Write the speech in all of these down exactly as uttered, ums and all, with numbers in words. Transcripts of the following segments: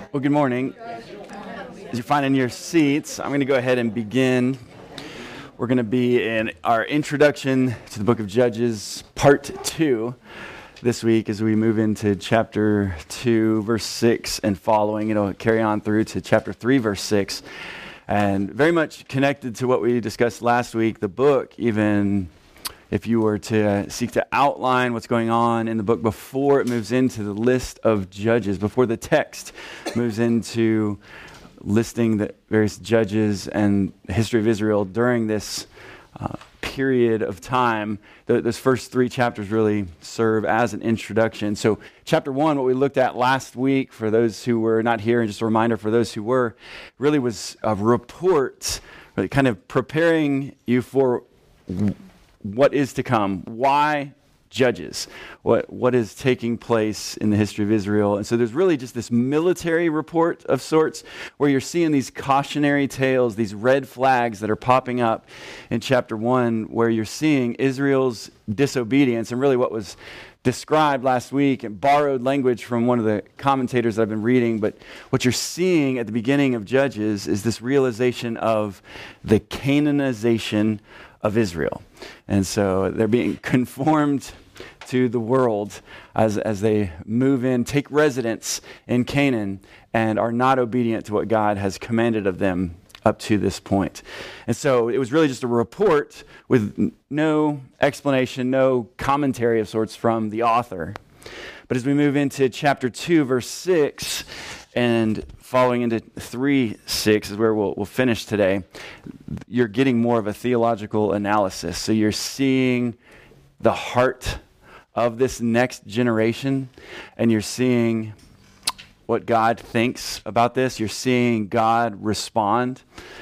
Well, good morning. As you're finding your seats, I'm going to go ahead and begin. We're going to be in our introduction to the book of Judges, part two, this week as we move into chapter two, verse six and following. It'll carry on through to chapter three, verse six. And very much connected to what we discussed last week, the book, even if you were to seek to outline what's going on in the book before it moves into the list of judges, before the text moves into listing the various judges and the history of Israel during this uh, period of time, th- those first three chapters really serve as an introduction. So chapter one, what we looked at last week, for those who were not here, and just a reminder for those who were, really was a report, really kind of preparing you for what is to come, why judges, what what is taking place in the history of Israel. And so there's really just this military report of sorts where you're seeing these cautionary tales, these red flags that are popping up in chapter one, where you're seeing Israel's disobedience and really what was described last week and borrowed language from one of the commentators that I've been reading. But what you're seeing at the beginning of Judges is this realization of the Canaanization of Israel. And so they're being conformed to the world as, as they move in, take residence in Canaan, and are not obedient to what God has commanded of them up to this point. And so it was really just a report with no explanation, no commentary of sorts from the author. But as we move into chapter two, verse six, and following into three six is where we'll, we'll finish today, you're getting more of a theological analysis. So you're seeing the heart of this next generation, and you're seeing what God thinks about this. You're seeing God respond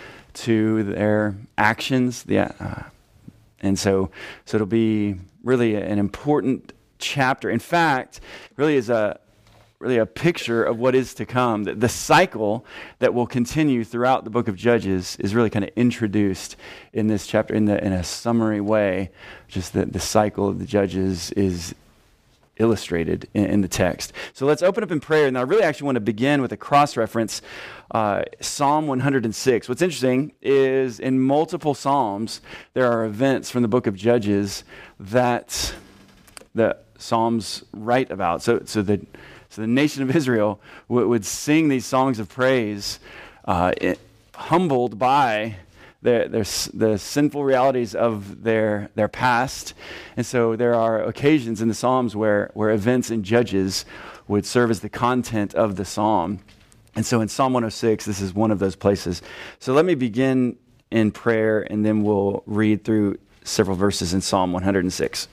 to their actions. The, uh, and so, so it'll be really an important chapter. In fact, really is a really a picture of what is to come. The, the cycle that will continue throughout the book of Judges is really kind of introduced in this chapter in, the, in a summary way. Just that the cycle of the Judges is illustrated in, in the text. So let's open up in prayer. And I really actually want to begin with a cross-reference, uh, Psalm one hundred six. What's interesting is in multiple Psalms, there are events from the book of Judges that the Psalms write about. So, so the So the nation of Israel w- would sing these songs of praise, uh, it, humbled by their, their, the sinful realities of their their past. And so there are occasions in the Psalms where, where events in Judges would serve as the content of the psalm. And so in Psalm one oh six, this is one of those places. So let me begin in prayer, and then we'll read through several verses in Psalm one hundred six.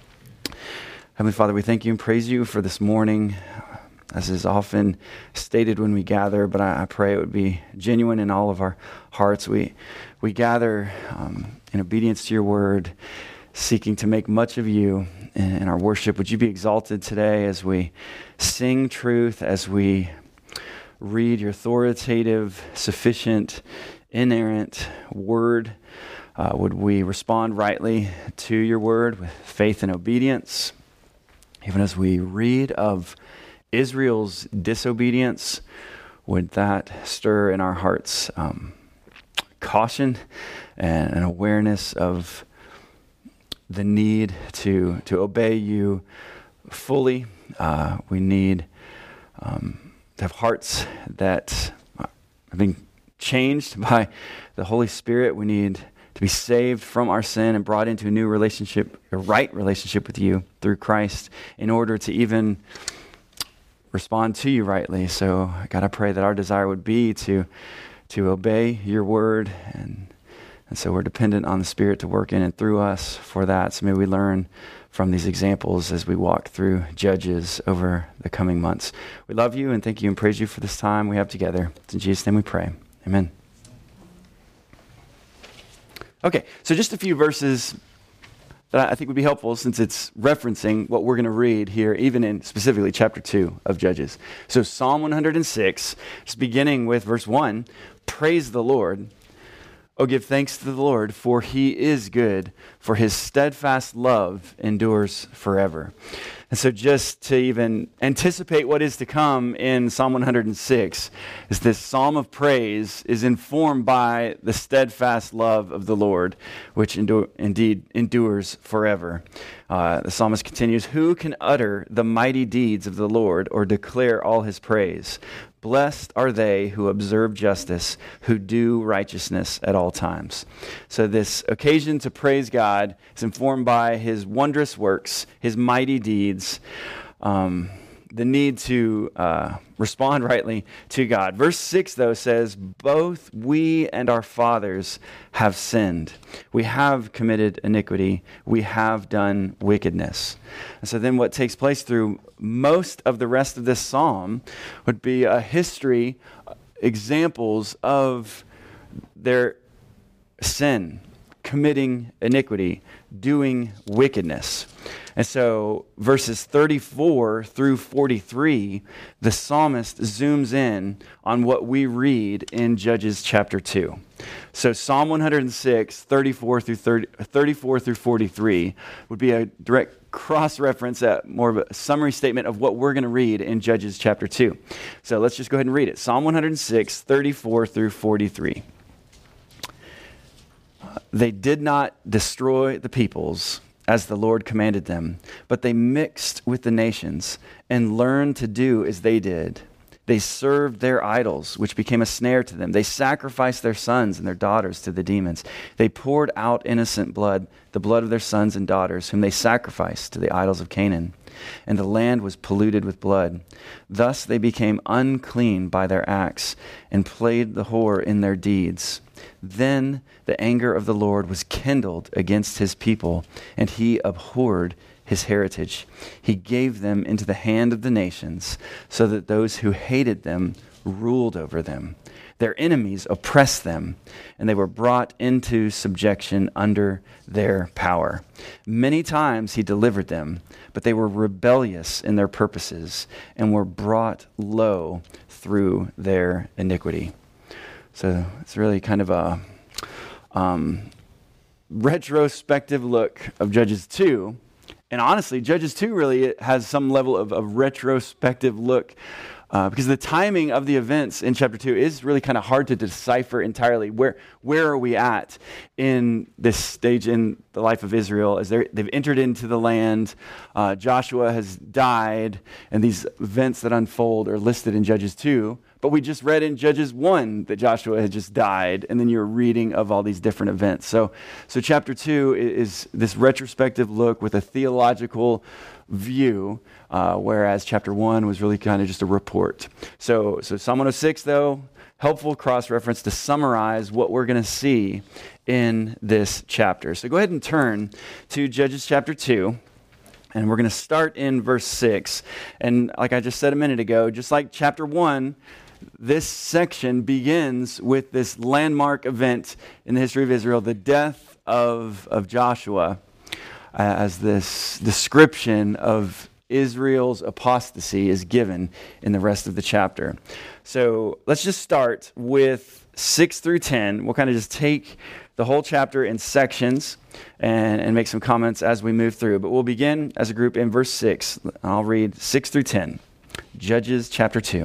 Heavenly Father, we thank you and praise you for this morning, as is often stated when we gather, but I, I pray it would be genuine in all of our hearts. We we gather um, in obedience to your word, seeking to make much of you in, in our worship. Would you be exalted today as we sing truth, as we read your authoritative, sufficient, inerrant word? Uh, would we respond rightly to your word with faith and obedience? Even as we read of Israel's disobedience, would that stir in our hearts um, caution and an awareness of the need to to obey you fully? Uh, we need um, to have hearts that have been changed by the Holy Spirit. We need to be saved from our sin and brought into a new relationship, a right relationship with you through Christ, in order to even respond to you rightly. So, God, I pray that our desire would be to to obey your word, and and so we're dependent on the Spirit to work in and through us for that. So may we learn from these examples as we walk through Judges over the coming months. We love you and thank you and praise you for this time we have together. It's in Jesus' name we pray. Amen. Okay, so just a few verses that I think would be helpful, since it's referencing what we're going to read here, even in specifically chapter two of Judges. So Psalm one hundred six, just beginning with verse one, praise the Lord. Oh, give thanks to the Lord, for he is good, for his steadfast love endures forever. And so just to even anticipate what is to come in Psalm one hundred six, is this psalm of praise is informed by the steadfast love of the Lord, which endure, indeed endures forever. Uh, the psalmist continues, "Who can utter the mighty deeds of the Lord or declare all his praise? Blessed are they who observe justice, who do righteousness at all times." So this occasion to praise God is informed by his wondrous works, his mighty deeds, um, the need to uh, respond rightly to God. Verse six, though, says, "Both we and our fathers have sinned. We have committed iniquity. We have done wickedness." And so then what takes place through most of the rest of this psalm would be a history, examples of their sin, committing iniquity, doing wickedness. And so verses thirty-four through forty-three, the psalmist zooms in on what we read in Judges chapter two. So Psalm one hundred six, thirty-four through thirty, thirty-four through forty-three would be a direct cross-reference, at more of a summary statement of what we're going to read in Judges chapter two. So let's just go ahead and read it. Psalm one hundred six, thirty-four through forty-three. "They did not destroy the peoples as the Lord commanded them, but they mixed with the nations and learned to do as they did. They served their idols, which became a snare to them. They sacrificed their sons and their daughters to the demons. They poured out innocent blood, the blood of their sons and daughters, whom they sacrificed to the idols of Canaan. And the land was polluted with blood. Thus they became unclean by their acts and played the whore in their deeds. Then the anger of the Lord was kindled against his people, and he abhorred his heritage. He gave them into the hand of the nations, so that those who hated them ruled over them. Their enemies oppressed them, and they were brought into subjection under their power. Many times he delivered them, but they were rebellious in their purposes and were brought low through their iniquity." So it's really kind of a um, retrospective look of Judges two. And honestly, Judges two really has some level of a retrospective look uh, because the timing of the events in chapter two is really kind of hard to decipher entirely. Where where are we at in this stage in the life of Israel as they've entered into the land? Uh, Joshua has died, and these events that unfold are listed in Judges two. But we just read in Judges one that Joshua had just died, and then you're reading of all these different events. So, so chapter two is this retrospective look with a theological view, uh, whereas chapter one was really kind of just a report. So, so Psalm one oh six, though, helpful cross-reference to summarize what we're going to see in this chapter. So go ahead and turn to Judges chapter two. And we're going to start in verse six. And like I just said a minute ago, just like chapter one, this section begins with this landmark event in the history of Israel, the death of, of Joshua, uh, as this description of Israel's apostasy is given in the rest of the chapter. So let's just start with six through ten. We'll kind of just take the whole chapter in sections and, and make some comments as we move through. But we'll begin as a group in verse six. I'll read six through ten. Judges chapter two.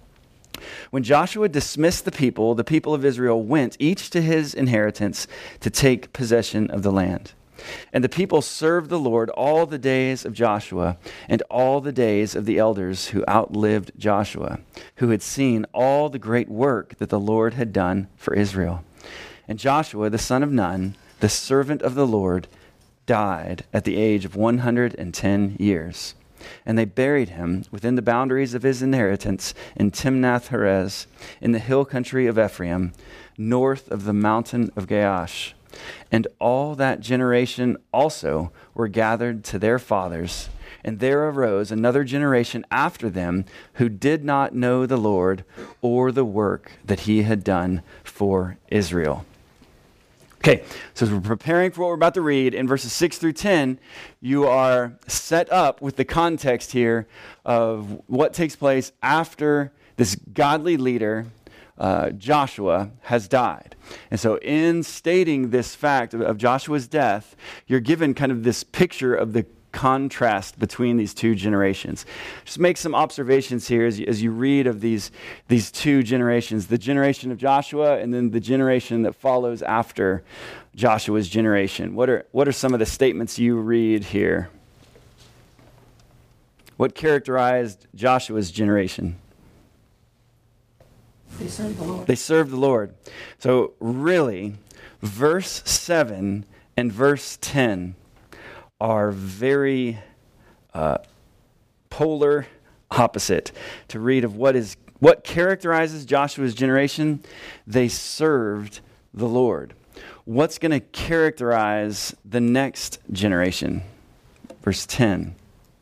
When Joshua dismissed the people, the people of Israel went each to his inheritance to take possession of the land. And the people served the Lord all the days of Joshua and all the days of the elders who outlived Joshua, who had seen all the great work that the Lord had done for Israel. And Joshua, the son of Nun, the servant of the Lord, died at the age of one hundred ten years. And they buried him within the boundaries of his inheritance in Timnath-Heres, in the hill country of Ephraim, north of the mountain of Gaash. And all that generation also were gathered to their fathers. And there arose another generation after them who did not know the Lord or the work that he had done for Israel. Okay, so as we're preparing for what we're about to read in verses six through ten, you are set up with the context here of what takes place after this godly leader, uh, Joshua, has died. And so in stating this fact of, of Joshua's death, you're given kind of this picture of the contrast between these two generations. Just make some observations here as you, as you read of these, these two generations, the generation of Joshua and then the generation that follows after Joshua's generation. What are, what are some of the statements you read here? What characterized Joshua's generation? They served the Lord. They served the Lord. So really, verse seven and verse ten are very uh, polar opposite to read of what is what characterizes Joshua's generation. They served the Lord. What's going to characterize the next generation? Verse ten.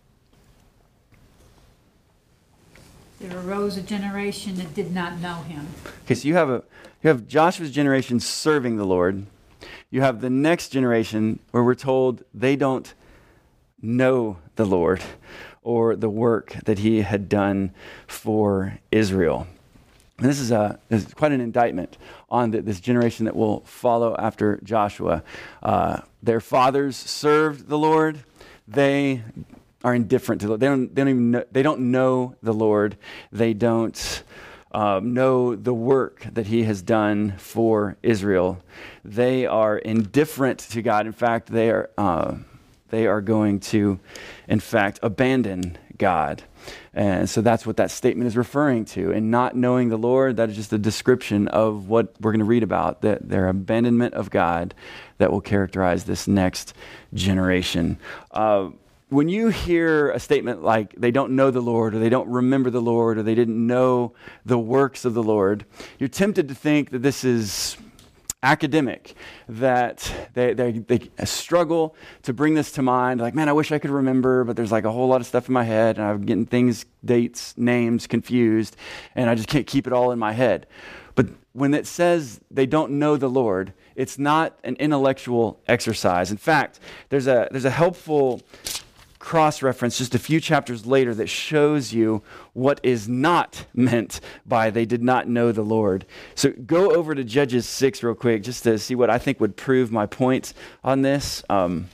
There arose a generation that did not know him. Okay, so you have a you have Joshua's generation serving the Lord. You have the next generation where we're told they don't know the Lord or the work that he had done for Israel. And this is, a, this is quite an indictment on the, this generation that will follow after Joshua. Uh, their fathers served the Lord. They are indifferent to the Lord. They don't, they don't even know, they don't know the Lord. They don't um, know the work that he has done for Israel. They are indifferent to God. In fact, they are uh, they are going to, in fact, abandon God. And so that's what that statement is referring to. And not knowing the Lord, that is just a description of what we're going to read about, that their abandonment of God that will characterize this next generation. Uh, when you hear a statement like they don't know the Lord, or they don't remember the Lord, or they didn't know the works of the Lord, you're tempted to think that this is academic, that they, they they struggle to bring this to mind. Like, man, I wish I could remember, but there's like a whole lot of stuff in my head, and I'm getting things, dates, names confused, and I just can't keep it all in my head. But when it says they don't know the Lord, it's not an intellectual exercise. In fact, there's a there's a helpful cross-reference just a few chapters later that shows you what is not meant by they did not know the Lord. So go over to Judges six real quick just to see what I think would prove my point on this. Um,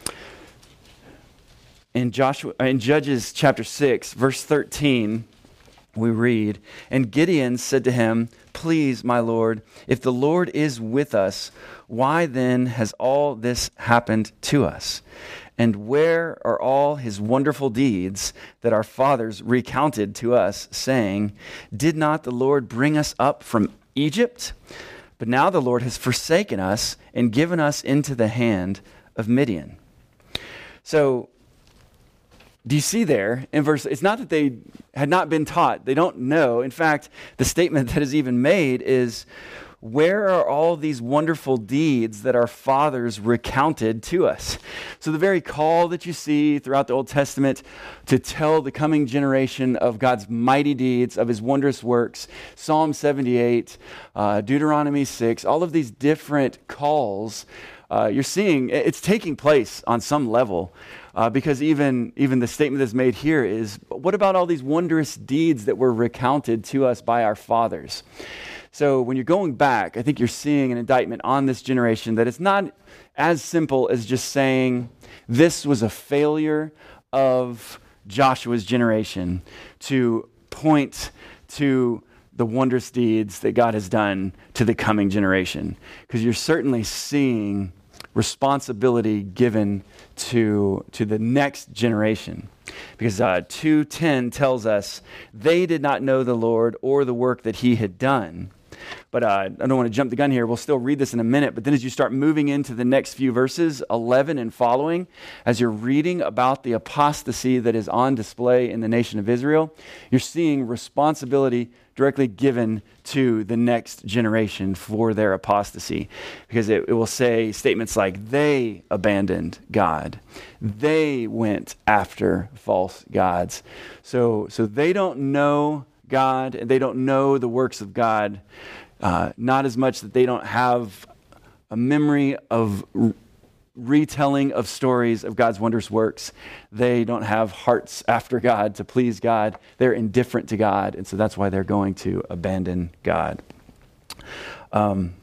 in Joshua, in Judges chapter six, verse thirteen, we read, "And Gideon said to him, 'Please, my Lord, if the Lord is with us, why then has all this happened to us? And where are all his wonderful deeds that our fathers recounted to us, saying, did not the Lord bring us up from Egypt? But now the Lord has forsaken us and given us into the hand of Midian.'" So, do you see there in verse, it's not that they had not been taught, they don't know. In fact, the statement that is even made is, where are all these wonderful deeds that our fathers recounted to us? So the very call that you see throughout the Old Testament to tell the coming generation of God's mighty deeds, of his wondrous works, Psalm seventy-eight, uh, Deuteronomy six, all of these different calls, uh, you're seeing it's taking place on some level. Uh, because even, even the statement that's made here is, what about all these wondrous deeds that were recounted to us by our fathers? So when you're going back, I think you're seeing an indictment on this generation that it's not as simple as just saying this was a failure of Joshua's generation to point to the wondrous deeds that God has done to the coming generation. Because you're certainly seeing responsibility given to, to the next generation. Because uh, two ten tells us they did not know the Lord or the work that he had done. But uh, I don't want to jump the gun here. We'll still read this in a minute. But then as you start moving into the next few verses, eleven and following, as you're reading about the apostasy that is on display in the nation of Israel, you're seeing responsibility directly given to the next generation for their apostasy. Because it, it will say statements like, they abandoned God. They went after false gods. So, so they don't know God, and they don't know the works of God, uh, not as much that they don't have a memory of r- retelling of stories of God's wondrous works. They don't have hearts after God to please God. They're indifferent to God, and so that's why they're going to abandon God. Um,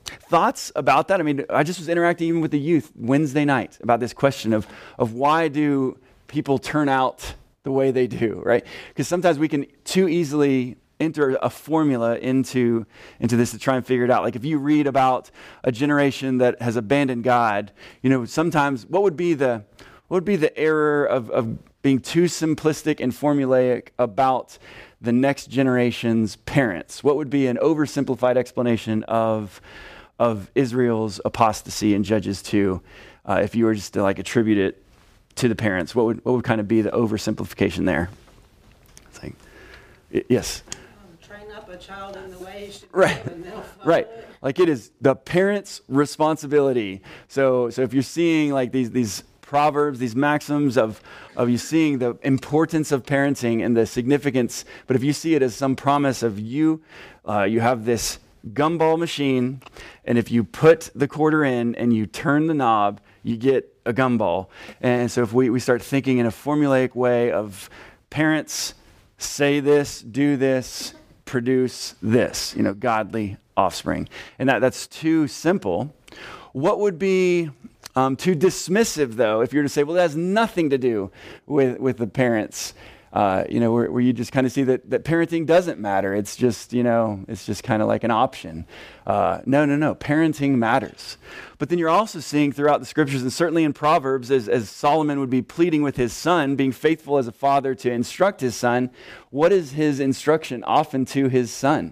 thoughts about that? I mean, I just was interacting even with the youth Wednesday night about this question of, of why do people turn out the way they do, right? Because sometimes we can too easily enter a formula into, into this to try and figure it out. Like if you read about a generation that has abandoned God, you know, sometimes what would be the what would be the error of, of being too simplistic and formulaic about the next generation's parents? What would be an oversimplified explanation of of Israel's apostasy in Judges two, uh, if you were just to like attribute it to the parents? What would what would kind of be the oversimplification there? It's like, y- yes. Train up a child in the way he should Right. go, and they'll follow Right. it. Like it is the parents' responsibility. So so if you're seeing like these these proverbs, these maxims of of you seeing the importance of parenting and the significance, but if you see it as some promise of you, uh, you have this gumball machine, and if you put the quarter in and you turn the knob, you get a gumball. And so if we, we start thinking in a formulaic way of parents say this, do this, produce this, you know, godly offspring. And that, that's too simple. What would be um, too dismissive, though, if you were to say, well, that has nothing to do with, with the parents, uh, you know, where, where you just kind of see that, that parenting doesn't matter. It's just, you know, it's just kind of like an option. Uh, no, no, no. Parenting matters. But then you're also seeing throughout the scriptures, and certainly in Proverbs, as, as Solomon would be pleading with his son, being faithful as a father to instruct his son, what is his instruction often to his son?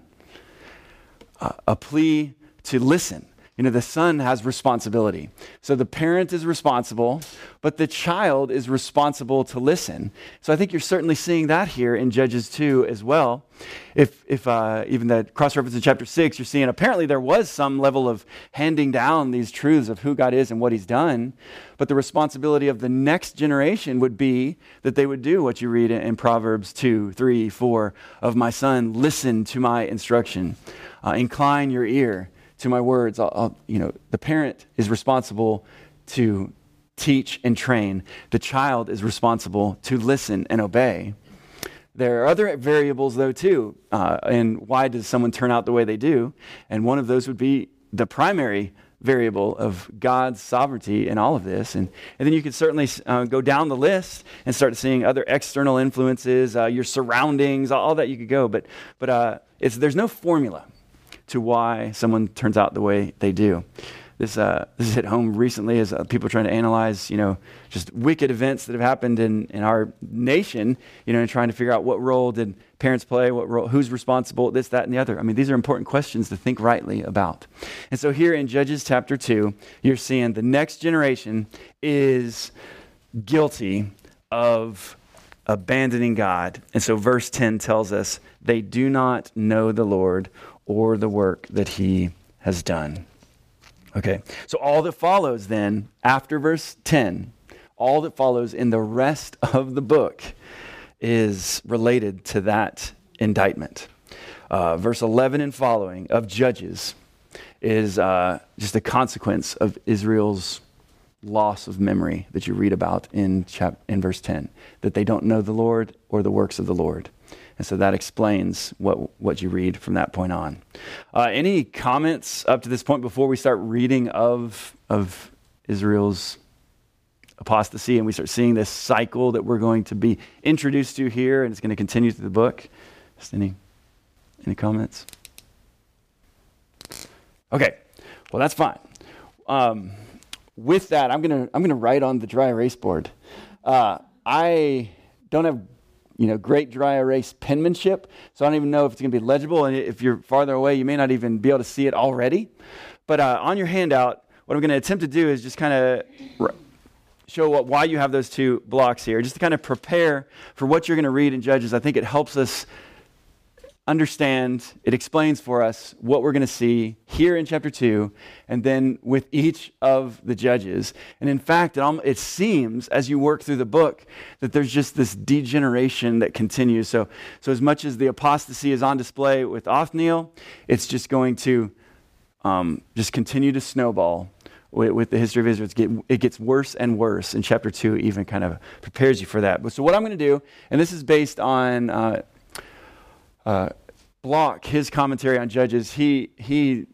Uh, a plea to listen. You know, the son has responsibility. So the parent is responsible, but the child is responsible to listen. So I think you're certainly seeing that here in Judges two as well. If if uh, even the cross-reference in chapter six, you're seeing apparently there was some level of handing down these truths of who God is and what he's done. But the responsibility of the next generation would be that they would do what you read in Proverbs two, three, four, of my son, listen to my instruction. Uh, incline your ear to my words. I'll, I'll, you know, the parent is responsible to teach and train. The child is responsible to listen and obey. There are other variables, though, too, uh, and why does someone turn out the way they do? And one of those would be the primary variable of God's sovereignty in all of this. And, and then you could certainly uh, go down the list and start seeing other external influences, uh, your surroundings, all that you could go. But, but uh, it's, there's no formula to why someone turns out the way they do. This uh, this is hit home recently as uh, people trying to analyze, you know, just wicked events that have happened in, in our nation, you know, and trying to figure out what role did parents play, what role, who's responsible, this, that, and the other. I mean, these are important questions to think rightly about. And so here in Judges chapter two, you're seeing the next generation is guilty of abandoning God. And so verse ten tells us they do not know the Lord or the work that he has done. Okay, so all that follows then, after verse ten, all that follows in the rest of the book is related to that indictment. Uh, verse eleven and following of Judges is uh, just a consequence of Israel's loss of memory that you read about in, chap- in verse ten, that they don't know the Lord or the works of the Lord. And so that explains what what you read from that point on. Uh, any comments up to this point before we start reading of, of Israel's apostasy and we start seeing this cycle that we're going to be introduced to here and it's going to continue through the book? Just any, any comments? Okay, well that's fine. Um, with that, I'm gonna I'm gonna write on the dry erase board. Uh, I don't have you know, great dry erase penmanship. So I don't even know if it's going to be legible. And if you're farther away, you may not even be able to see it already. But uh, on your handout, what I'm going to attempt to do is just kind of r- show what, why you have those two blocks here, just to kind of prepare for what you're going to read in Judges. I think it helps us understand, it explains for us what we're going to see here in chapter two, and then with each of the judges. And in fact, it, almost, it seems as you work through the book that there's just this degeneration that continues. So, so as much as the apostasy is on display with Othniel, it's just going to um, just continue to snowball with, with the history of Israel. It's get, it gets worse and worse, and chapter two even kind of prepares you for that. But so what I'm going to do, and this is based on Uh, Uh, Block, his commentary on Judges, he he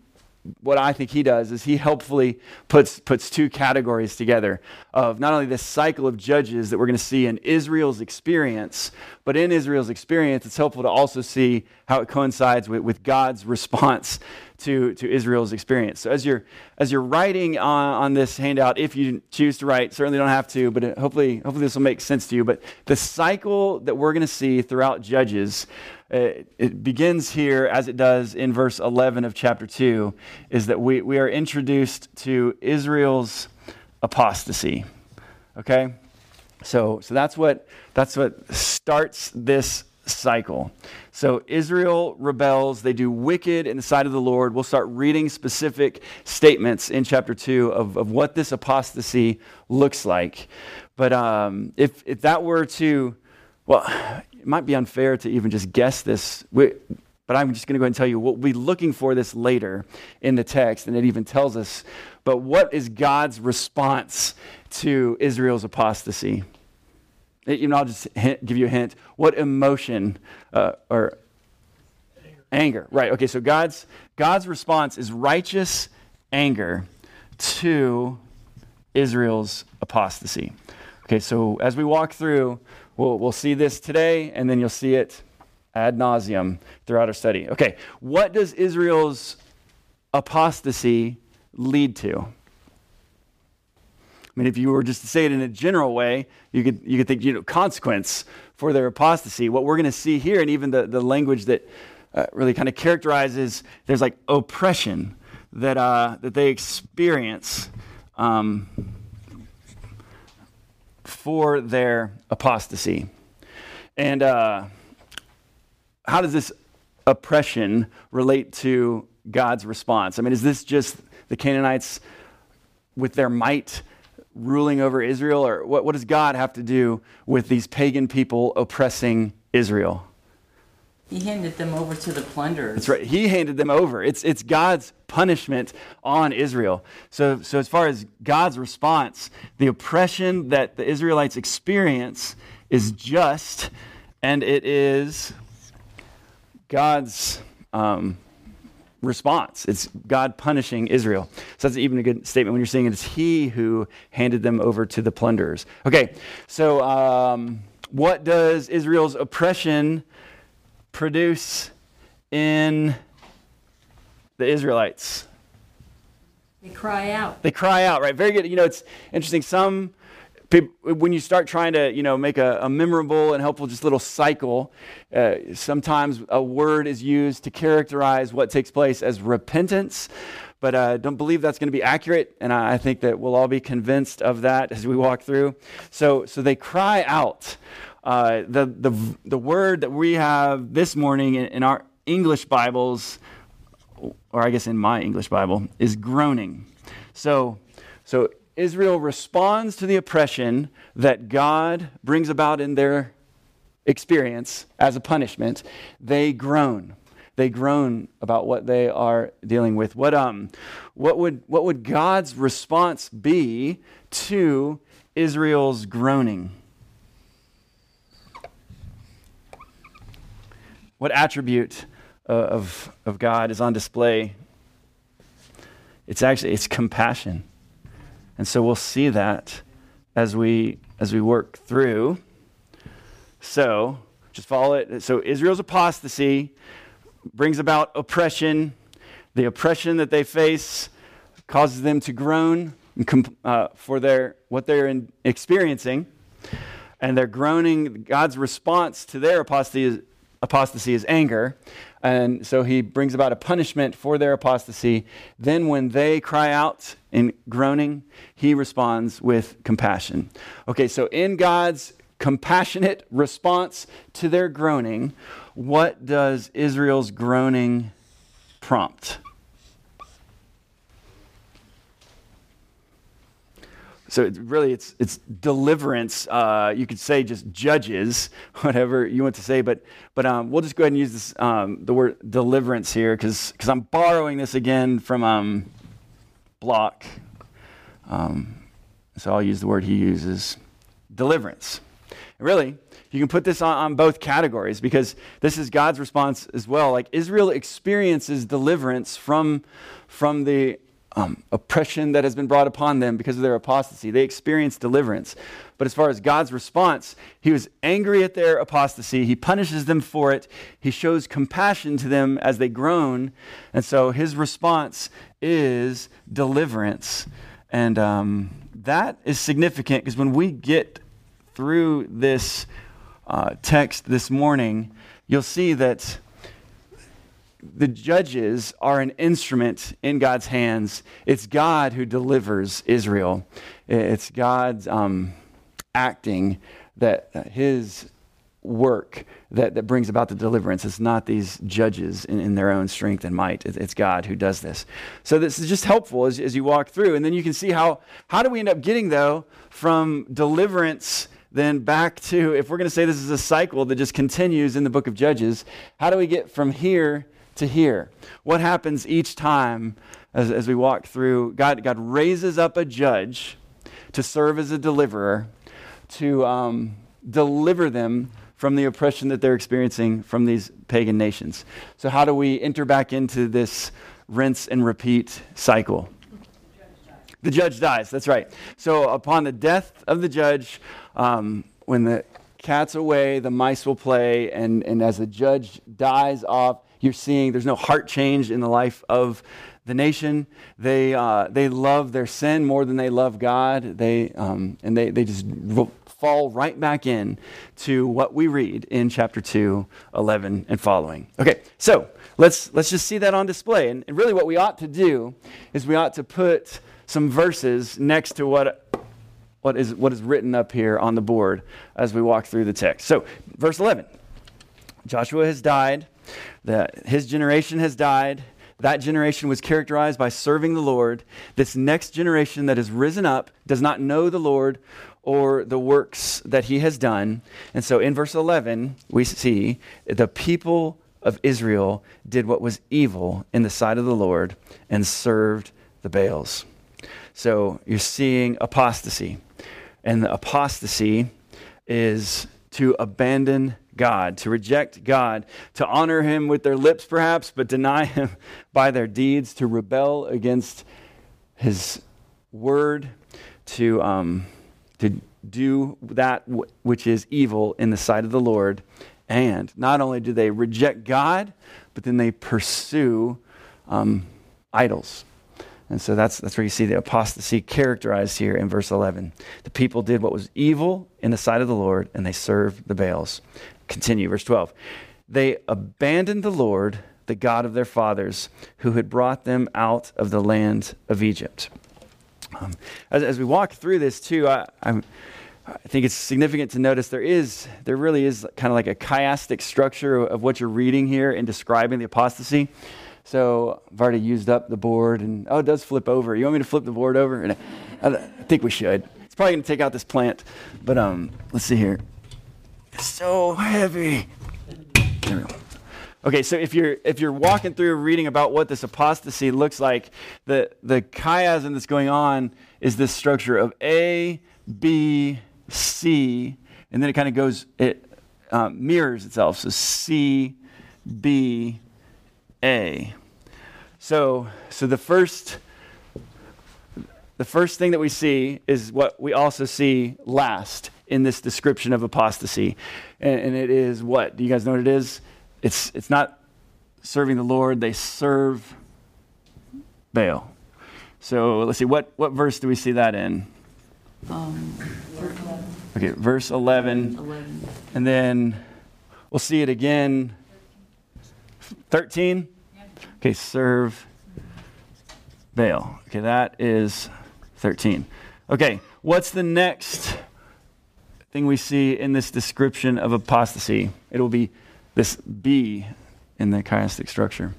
what I think he does is he helpfully puts puts two categories together of not only this cycle of judges that we're going to see in Israel's experience, but in Israel's experience, it's helpful to also see how it coincides with, with God's response to, to Israel's experience. So as you're as you're writing on, on this handout, if you choose to write, certainly don't have to, but it, hopefully hopefully this will make sense to you. But the cycle that we're going to see throughout Judges, uh, it begins here as it does in verse eleven of chapter two, is that we, we are introduced to Israel's apostasy. Okay? So so that's what that's what starts this cycle. So Israel rebels, they do wicked in the sight of the Lord. We'll start reading specific statements in chapter two of, of what this apostasy looks like. But um, if if that were to, well, it might be unfair to even just guess this, we, but I'm just going to go ahead and tell you, we'll be looking for this later in the text, and it even tells us, but what is God's response to Israel's apostasy? You know, I'll just hint, give you a hint. What emotion uh, or anger. anger? Right. Okay. So God's God's response is righteous anger to Israel's apostasy. Okay. So as we walk through, we'll we'll see this today, and then you'll see it ad nauseum throughout our study. Okay. What does Israel's apostasy lead to? I mean, if you were just to say it in a general way, you could you could think, you know, consequence for their apostasy. What we're going to see here, and even the, the language that uh, really kind of characterizes, there's like oppression that uh, that they experience um, for their apostasy. And uh, how does this oppression relate to God's response? I mean, is this just the Canaanites with their might ruling over Israel, or what, what does God have to do with these pagan people oppressing Israel? He handed them over to the plunderers. That's right. He handed them over. It's it's God's punishment on Israel. So so as far as God's response, the oppression that the Israelites experience is just, and it is God's um, response. It's God punishing Israel. So that's even a good statement when you're saying it is He who handed them over to the plunderers. Okay, so um, what does Israel's oppression produce in the Israelites? They cry out. They cry out, right? Very good. You know, it's interesting. Some people, when you start trying to, you know, make a, a memorable and helpful just little cycle, uh, sometimes a word is used to characterize what takes place as repentance. But I uh, don't believe that's going to be accurate, and I think that we'll all be convinced of that as we walk through. So, so they cry out. Uh, the the the word that we have this morning in, in our English Bibles, or I guess in my English Bible, is groaning. So, so Israel responds to the oppression that God brings about in their experience as a punishment. They groan. They groan about what they are dealing with. What um, what would what would God's response be to Israel's groaning? What attribute uh, of of God is on display? It's actually it's compassion, and so we'll see that as we as we work through. So just follow it. So Israel's apostasy brings about oppression. The oppression that they face causes them to groan uh, for their what they're in, experiencing, and they're groaning. God's response to their apostasy is, apostasy is anger, and so He brings about a punishment for their apostasy. Then, when they cry out in groaning, He responds with compassion. Okay, so in God's compassionate response to their groaning, what does Israel's groaning prompt? So it really, it's it's deliverance. Uh, you could say just judges, whatever you want to say, but but um, we'll just go ahead and use this um, the word deliverance here, because because I'm borrowing this again from um, Block. Um, so I'll use the word he uses, deliverance. really, you can put this on, on both categories because this is God's response as well. Like Israel experiences deliverance from, from the um, oppression that has been brought upon them because of their apostasy. They experience deliverance. But as far as God's response, he was angry at their apostasy. He punishes them for it. He shows compassion to them as they groan. And so his response is deliverance. And um, that is significant because when we get through this uh, text this morning, you'll see that the judges are an instrument in God's hands. It's God who delivers Israel. It's God's um, acting, that uh, his work that, that brings about the deliverance. It's not these judges in, in their own strength and might. It, it's God who does this. So this is just helpful as, as you walk through. And then you can see how, how do we end up getting, though, from deliverance then back to, if we're going to say this is a cycle that just continues in the book of Judges, how do we get from here to here? What happens each time as, as we walk through? God, God raises up a judge to serve as a deliverer, to um, deliver them from the oppression that they're experiencing from these pagan nations. So how do we enter back into this rinse and repeat cycle? The judge dies, that's right. So upon the death of the judge, um, when the cat's away, the mice will play, and, and as the judge dies off, you're seeing there's no heart change in the life of the nation. They uh, they love their sin more than they love God. They um, and they they just fall right back in to what we read in chapter two, eleven and following. Okay, so let's let's just see that on display. And, and really, what we ought to do is we ought to put some verses next to what what is what is written up here on the board as we walk through the text. So, verse eleven: Joshua has died. That his generation has died. That generation was characterized by serving the Lord. This next generation that has risen up does not know the Lord or the works that he has done. And so in verse eleven, we see the people of Israel did what was evil in the sight of the Lord and served the Baals. So you're seeing apostasy. And the apostasy is to abandon God, to reject God, to honor him with their lips perhaps, but deny him by their deeds, to rebel against his word, to um, to do that w- which is evil in the sight of the Lord. And not only do they reject God, but then they pursue um, idols. And so that's that's where you see the apostasy characterized here in verse eleven. The people did what was evil in the sight of the Lord, and they served the Baals. Continue, verse twelve. They abandoned the Lord, the God of their fathers, who had brought them out of the land of Egypt. Um, as, as we walk through this too, I, I'm, I think it's significant to notice there is, there really is kind of like a chiastic structure of what you're reading here in describing the apostasy. So I've already used up the board, and oh, it does flip over. You want me to flip the board over? And I, I think we should. It's probably going to take out this plant, but um, let's see here. It's so heavy. There we go. Okay, so if you're if you're walking through reading about what this apostasy looks like, the the chiasm that's going on is this structure of A, B, C, and then it kind of goes, it um, mirrors itself. So C, B, A. So so the first the first thing that we see is what we also see last in this description of apostasy. And, and it is what? Do you guys know what it is? It's it's not serving the Lord. They serve Baal. So let's see. What, what verse do we see that in? Um, Okay, verse eleven. eleven. And then we'll see it again. thirteen? Okay, serve Baal. Okay, that is thirteen. Okay, what's the next thing we see in this description of apostasy? It will be this B in the chiastic structure.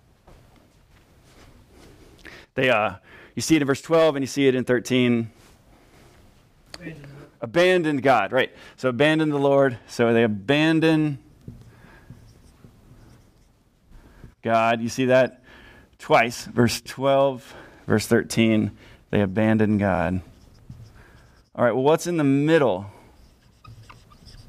They, uh, you see it in verse twelve and you see it in thirteen. Abandoned, abandoned God, right. So abandon the Lord. So they abandon God. You see that twice. Verse twelve, verse thirteen. They abandon God. All right, well, what's in the middle?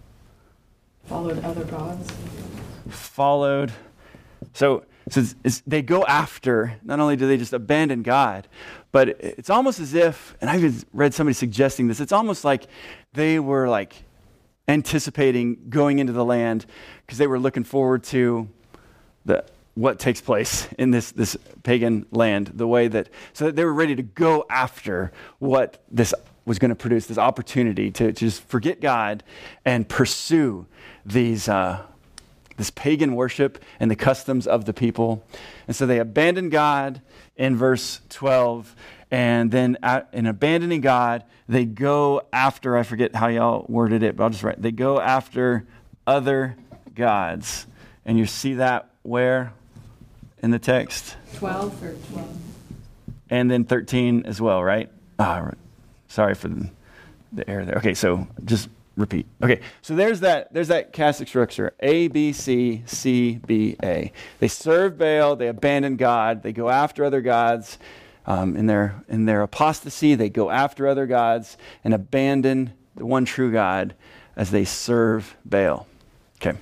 followed. So, so it's, it's, they go after, not only do they just abandon God, but it's almost as if, and I've read somebody suggesting this, it's almost like they were like anticipating going into the land because they were looking forward to the what takes place in this, this pagan land, the way that, so that they were ready to go after what this was going to produce, this opportunity to, to just forget God and pursue these uh, this pagan worship and the customs of the people. And so they abandoned God in verse twelve, and then at, in abandoning God, they go after, I forget how y'all worded it, but I'll just write, they go after other gods. And you see that where in the text? twelve or twelve? And then thirteen as well, right? Ah, sorry for the, the error there. Okay, so just repeat. Okay, so there's that there's that chiastic structure. A, B, C, C, B, A. They serve Baal, they abandon God, they go after other gods. Um, in their in their apostasy, they go after other gods and abandon the one true God as they serve Baal. Okay.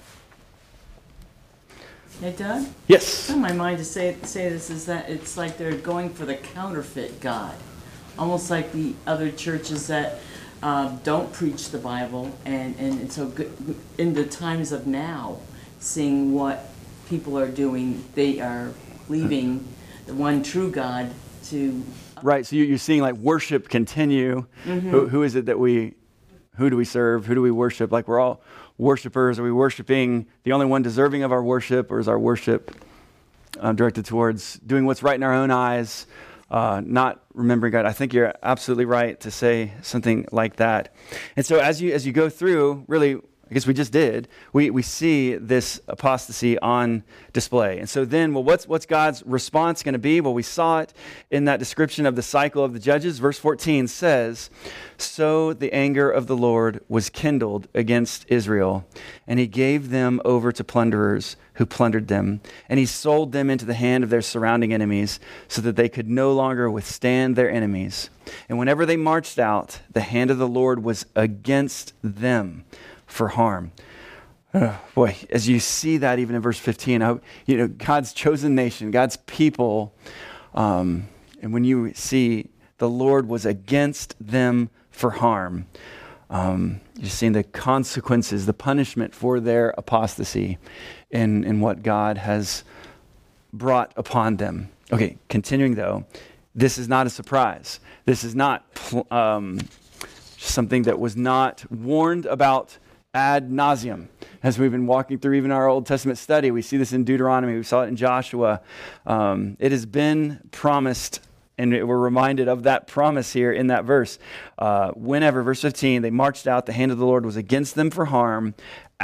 Hey, Doug? Yes. On my mind to say say this is that it's like they're going for the counterfeit God, almost like the other churches that uh, don't preach the Bible, and and, and so good, in the times of now, seeing what people are doing, they are leaving the one true God to. Right. So you're seeing like worship continue. Mm-hmm. Who, who is it that we? Who do we serve? Who do we worship? Like we're all worshipers. Are we worshiping the only one deserving of our worship, or is our worship uh, directed towards doing what's right in our own eyes, uh, not remembering God? I think you're absolutely right to say something like that. And so as you as you go through, really, I guess we just did, we, we see this apostasy on display. And so then, well, what's what's God's response going to be? Well, we saw it in that description of the cycle of the judges. Verse fourteen says, "So the anger of the Lord was kindled against Israel, and he gave them over to plunderers who plundered them, and he sold them into the hand of their surrounding enemies, so that they could no longer withstand their enemies. And whenever they marched out, the hand of the Lord was against them for harm." Oh, boy, as you see that even in verse fifteen, I, you know, God's chosen nation, God's people, um, and when you see the Lord was against them for harm, um, you're seeing the consequences, the punishment for their apostasy in, in what God has brought upon them. Okay, continuing though, this is not a surprise. This is not um, something that was not warned about ad nauseum. As we've been walking through even our Old Testament study, we see this in Deuteronomy, we saw it in Joshua. Um, it has been promised, and we're reminded of that promise here in that verse. Uh, whenever, verse fifteen, they marched out, the hand of the Lord was against them for harm,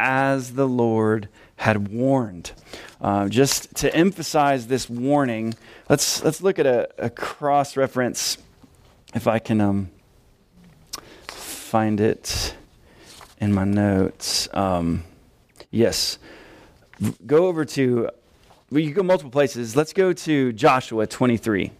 as the Lord had warned. Uh, just to emphasize this warning, let's let's look at a, a cross-reference, if I can um, find it in my notes. Um, yes. Go over to, well, you can go multiple places. Let's go to Joshua twenty-three.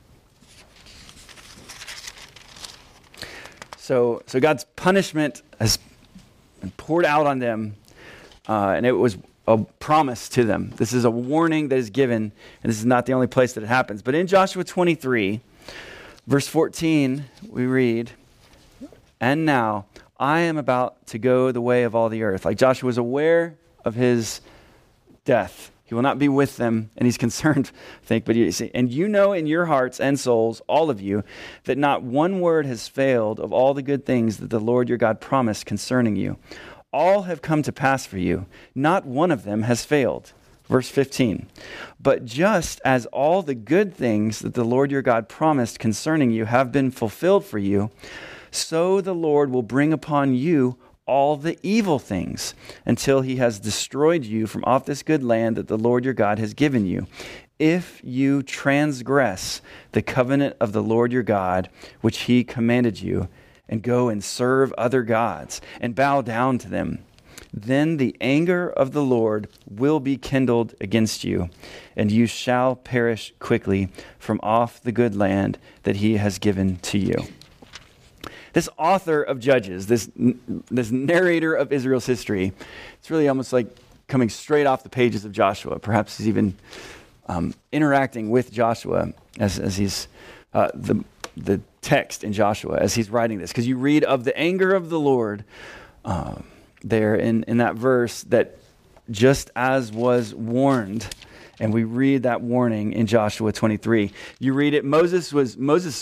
So, so God's punishment has been poured out on them, uh, and it was a promise to them. This is a warning that is given, and this is not the only place that it happens. But in Joshua twenty-three, verse fourteen, we read, "And now I am about to go the way of all the earth." Like Joshua was aware of his death. He will not be with them, and he's concerned, I think. But you see, "And you know in your hearts and souls, all of you, that not one word has failed of all the good things that the Lord your God promised concerning you. All have come to pass for you. Not one of them has failed." Verse fifteen, "But just as all the good things that the Lord your God promised concerning you have been fulfilled for you, so the Lord will bring upon you all the evil things until he has destroyed you from off this good land that the Lord your God has given you, if you transgress the covenant of the Lord your God, which he commanded you, and go and serve other gods and bow down to them. Then the anger of the Lord will be kindled against you, and you shall perish quickly from off the good land that he has given to you." This author of Judges, this this narrator of Israel's history, it's really almost like coming straight off the pages of Joshua. Perhaps he's even um, interacting with Joshua as, as he's uh, the the text in Joshua as he's writing this. Because you read of the anger of the Lord uh, there in, in that verse that just as was warned, and we read that warning in Joshua twenty-three. You read it, Moses was Moses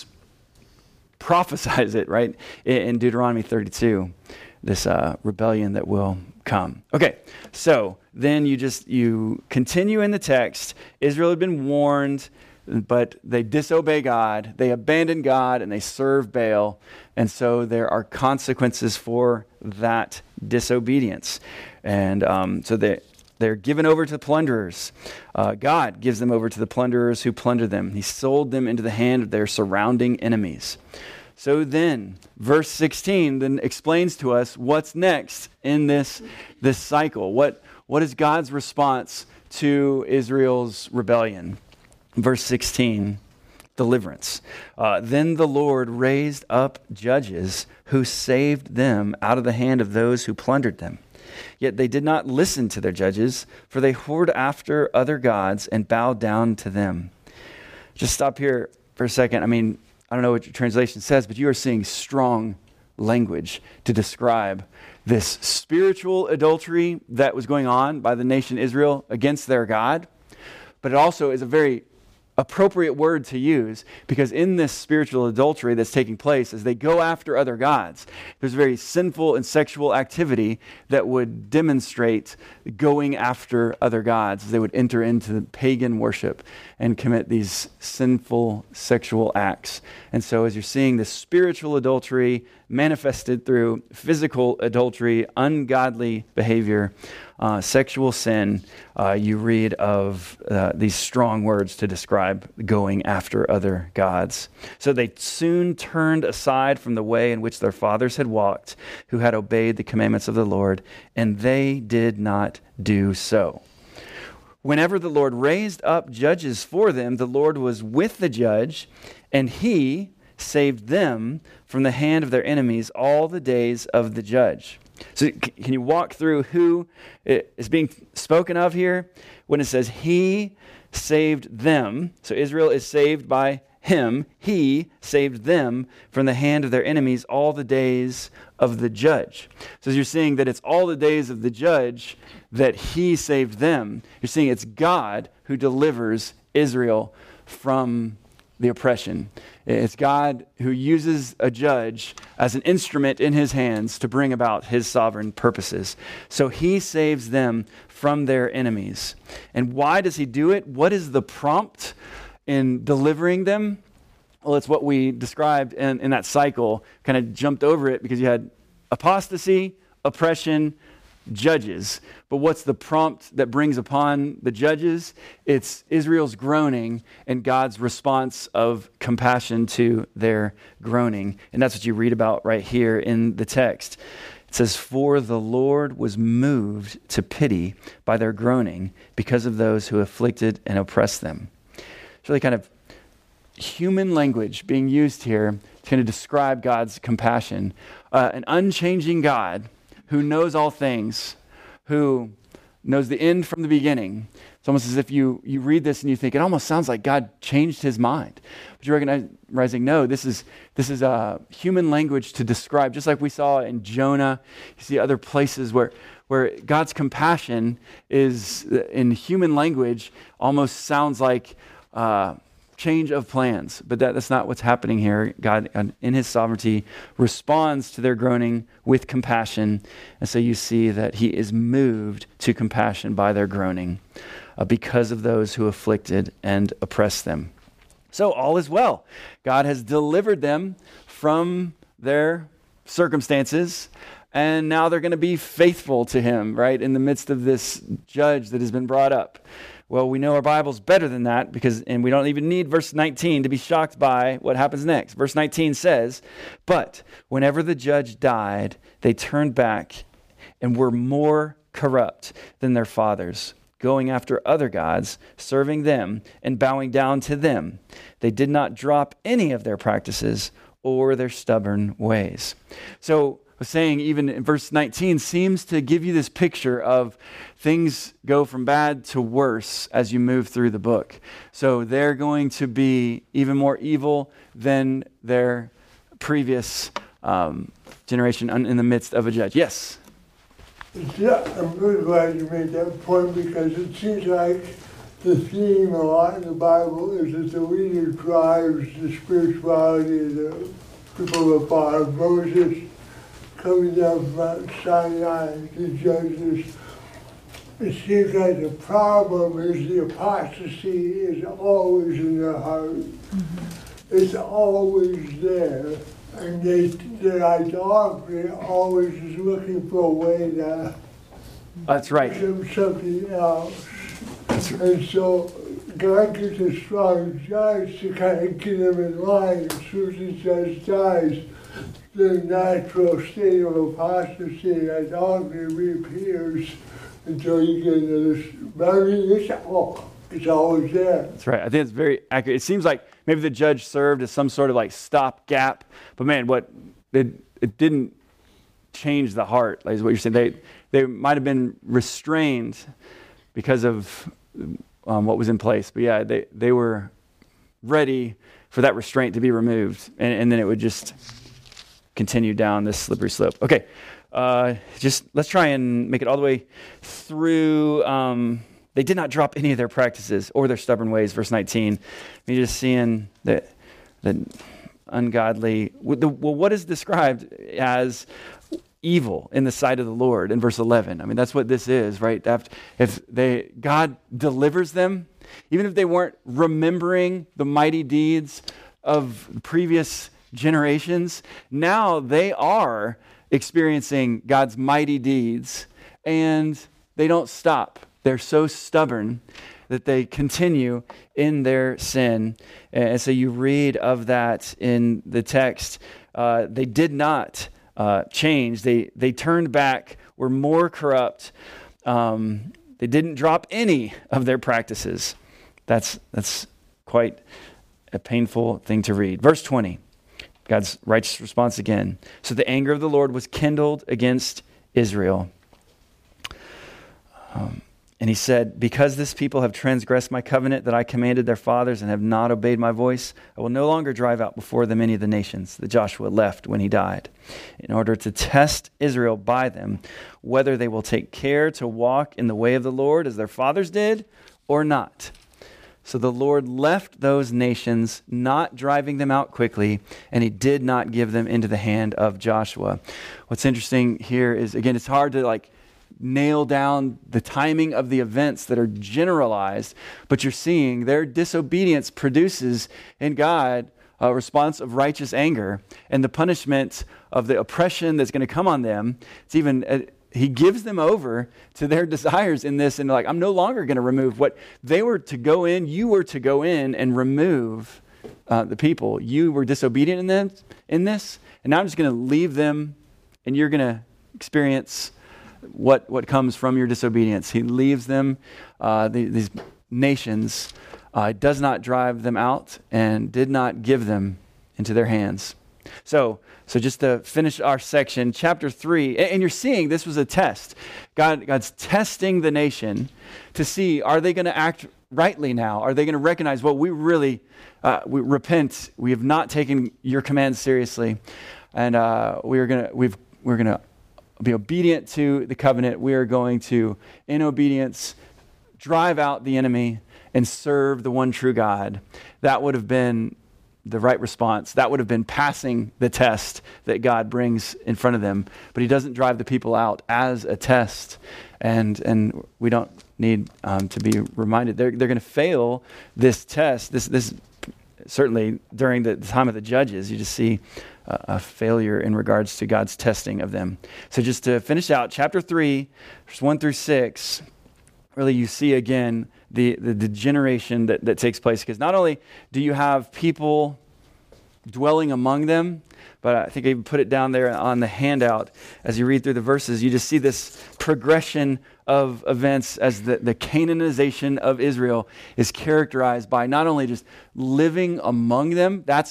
prophesies it, right, in, in Deuteronomy thirty-two, this uh, rebellion that will come. Okay, so then you just, you continue in the text. Israel had been warned, but they disobey God, they abandon God, and they serve Baal. And so there are consequences for that disobedience. And um, so they, they're given over to plunderers. Uh, God gives them over to the plunderers who plunder them. He sold them into the hand of their surrounding enemies. So then, verse sixteen then explains to us what's next in this, this cycle. What, what is God's response to Israel's rebellion? Verse sixteen, deliverance. Uh, then the Lord raised up judges who saved them out of the hand of those who plundered them. Yet they did not listen to their judges, for they whored after other gods and bowed down to them. Just stop here for a second. I mean, I don't know what your translation says, but you are seeing strong language to describe this spiritual adultery that was going on by the nation Israel against their God. But it also is a very appropriate word to use, because in this spiritual adultery that's taking place as they go after other gods, there's very sinful and sexual activity that would demonstrate going after other gods as they would enter into pagan worship and commit these sinful sexual acts. And so as you're seeing this spiritual adultery manifested through physical adultery, ungodly behavior, Uh, sexual sin, uh, you read of uh, these strong words to describe going after other gods. So they soon turned aside from the way in which their fathers had walked, who had obeyed the commandments of the Lord, and they did not do so. Whenever the Lord raised up judges for them, the Lord was with the judge, and he saved them from the hand of their enemies all the days of the judge. So can you walk through who is being spoken of here when it says he saved them? So Israel is saved by him. He saved them from the hand of their enemies all the days of the judge. So as you're seeing that it's all the days of the judge that he saved them, you're seeing it's God who delivers Israel from the oppression. It's God who uses a judge as an instrument in his hands to bring about his sovereign purposes. So he saves them from their enemies. And why does he do it? What is the prompt in delivering them? Well, it's what we described in, in that cycle, kind of jumped over it because you had apostasy, oppression, judges. But what's the prompt that brings upon the judges? It's Israel's groaning and God's response of compassion to their groaning. And that's what you read about right here in the text. It says, "For the Lord was moved to pity by their groaning because of those who afflicted and oppressed them." It's really kind of human language being used here to kind of describe God's compassion. Uh, an unchanging God who knows all things, who knows the end from the beginning. It's almost as if you, you read this and you think, it almost sounds like God changed his mind. But you're recognizing, no, this is this is a human language to describe, just like we saw in Jonah. You see other places where, where God's compassion is, in human language, almost sounds like uh, change of plans, but that, that's not what's happening here. God, in his sovereignty, responds to their groaning with compassion. And so you see that he is moved to compassion by their groaning uh, because of those who afflicted and oppressed them. So all is well. God has delivered them from their circumstances, and now they're going to be faithful to him, right, in the midst of this judge that has been brought up. Well, we know our Bible's better than that, because, and we don't even need verse nineteen to be shocked by what happens next. Verse nineteen says, "But whenever the judge died, they turned back and were more corrupt than their fathers, going after other gods, serving them and bowing down to them. They did not drop any of their practices or their stubborn ways." So was saying, even in verse nineteen, seems to give you this picture of things go from bad to worse as you move through the book. So they're going to be even more evil than their previous um, generation in the midst of a judge. Yes? Yeah, I'm really glad you made that point, because it seems like the theme a lot in the Bible is that the leader drives the spirituality of the people of God. Moses coming down from Mount Sinai to Judges. It seems like the problem is the apostasy is always in their heart. Mm-hmm. It's always there. And they, their idolatry always is looking for a way to That's right. give them something else. That's right. And so God gets a strong judge to kind of get them in line. As soon as the judge dies, the natural state of apostasy and idolatry reappears until you get into this. But I mean, it's, oh, it's always there. That's right. I think it's very accurate. It seems like maybe the judge served as some sort of like stopgap, but man, what it it didn't change the heart. Like is what you're saying. They they might have been restrained because of um, what was in place, but yeah, they they were ready for that restraint to be removed, and, and then it would just continue down this slippery slope. Okay, uh, just let's try and make it all the way through. Um, They did not drop any of their practices or their stubborn ways, verse nineteen. You're just seeing that the ungodly, the, well, what is described as evil in the sight of the Lord in verse eleven. I mean, that's what this is, right? If they God delivers them, even if they weren't remembering the mighty deeds of previous generations, now they are experiencing God's mighty deeds, and they don't stop. They're so stubborn that they continue in their sin. And so you read of that in the text. Uh, they did not uh, change. They they turned back, were more corrupt. Um, they didn't drop any of their practices. That's that's quite a painful thing to read. Verse twenty, God's righteous response again. So the anger of the Lord was kindled against Israel. Um, And he said, because this people have transgressed my covenant that I commanded their fathers and have not obeyed my voice, I will no longer drive out before them any of the nations that Joshua left when he died, in order to test Israel by them, whether they will take care to walk in the way of the Lord as their fathers did or not. So the Lord left those nations, not driving them out quickly, and he did not give them into the hand of Joshua. What's interesting here is, again, it's hard to like nail down the timing of the events that are generalized, but you're seeing their disobedience produces in God a response of righteous anger, and the punishment of the oppression that's going to come on them. It's even uh, he gives them over to their desires in this, and like, I'm no longer going to remove what they were to go in. You were to go in and remove uh, the people. You were disobedient in this, in this, and now I'm just going to leave them, and you're going to experience what what comes from your disobedience. He leaves them, uh, the, these nations, uh, does not drive them out, and did not give them into their hands. So, so just to finish our section, chapter three, and, and you're seeing this was a test. God, God's testing the nation to see, are they going to act rightly now? Are they going to recognize, well, we really, uh, we repent. We have not taken your commands seriously, and uh, we are going to, we've, we're going to be obedient to the covenant. We are going to, in obedience, drive out the enemy and serve the one true God. That would have been the right response. That would have been passing the test that God brings in front of them. But he doesn't drive the people out as a test. And and we don't need um, to be reminded. They're they're going to fail this test. This this certainly during the time of the judges, you just see a failure in regards to God's testing of them. So just to finish out, chapter three, verse one through six, really you see again the, the degeneration that, that takes place. Because not only do you have people dwelling among them, but I think I even put it down there on the handout. As you read through the verses, you just see this progression of events as the, the Canaanization of Israel is characterized by not only just living among them, that's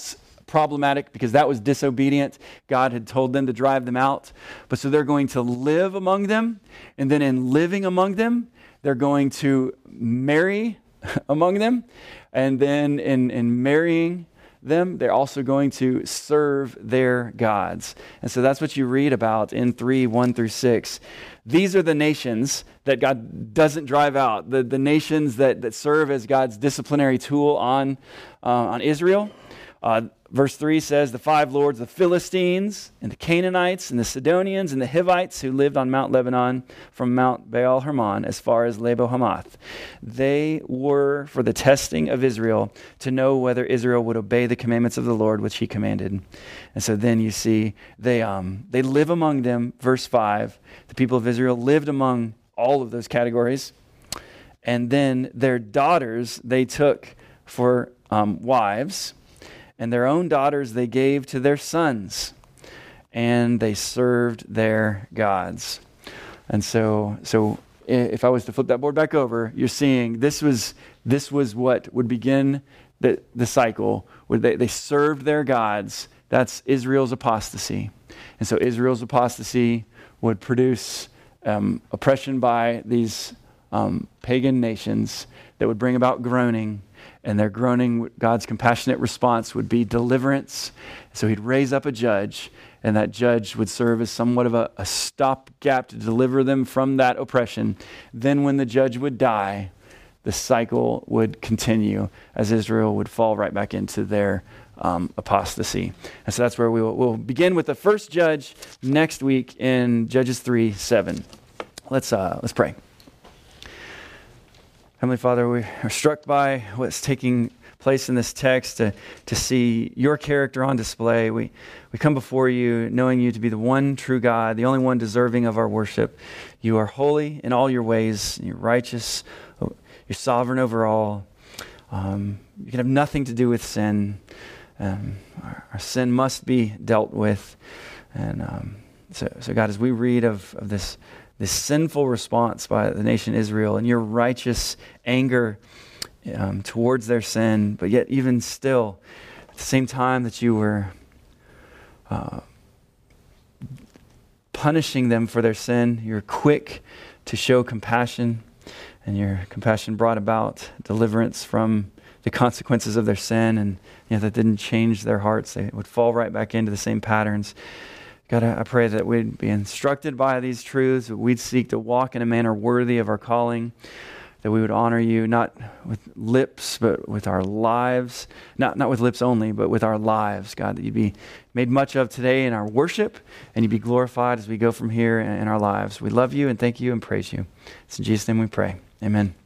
problematic because that was disobedient. God had told them to drive them out. But so they're going to live among them. And then in living among them, they're going to marry among them. And then in, in marrying them, they're also going to serve their gods. And so that's what you read about in three, one through six. These are the nations that God doesn't drive out, the, the nations that, that serve as God's disciplinary tool on, uh, on Israel. Uh, verse three says, the five lords, the Philistines, and the Canaanites, and the Sidonians, and the Hivites who lived on Mount Lebanon from Mount Baal Hermon as far as Lebo Hamath. They were for the testing of Israel to know whether Israel would obey the commandments of the Lord which he commanded. And so then you see they um, they live among them. Verse five, the people of Israel lived among all of those categories. And then their daughters they took for um, wives, and their own daughters they gave to their sons, and they served their gods. And so, so if I was to flip that board back over, you're seeing this was this was what would begin the, the cycle, where they, they served their gods. That's Israel's apostasy. And so Israel's apostasy would produce um, oppression by these um, pagan nations that would bring about groaning. And their groaning, God's compassionate response would be deliverance. So he'd raise up a judge, and that judge would serve as somewhat of a, a stopgap to deliver them from that oppression. Then when the judge would die, the cycle would continue as Israel would fall right back into their um, apostasy. And so that's where we will we'll begin with the first judge next week in Judges three seven. Let's uh, let's pray. Heavenly Father, we are struck by what's taking place in this text to, to see your character on display. We we come before you knowing you to be the one true God, the only one deserving of our worship. You are holy in all your ways. You're righteous. You're sovereign over all. Um, you can have nothing to do with sin. Um, our, our sin must be dealt with. And um, so, so God, as we read of, of this this sinful response by the nation Israel and your righteous anger um, towards their sin, but yet even still, at the same time that you were uh, punishing them for their sin, you're quick to show compassion, and your compassion brought about deliverance from the consequences of their sin, and you know, that didn't change their hearts. They would fall right back into the same patterns. God, I pray that we'd be instructed by these truths, that we'd seek to walk in a manner worthy of our calling, that we would honor you not with lips, but with our lives, not, not with lips only, but with our lives, God, that you'd be made much of today in our worship, and you'd be glorified as we go from here in, in our lives. We love you and thank you and praise you. It's in Jesus' name we pray. Amen.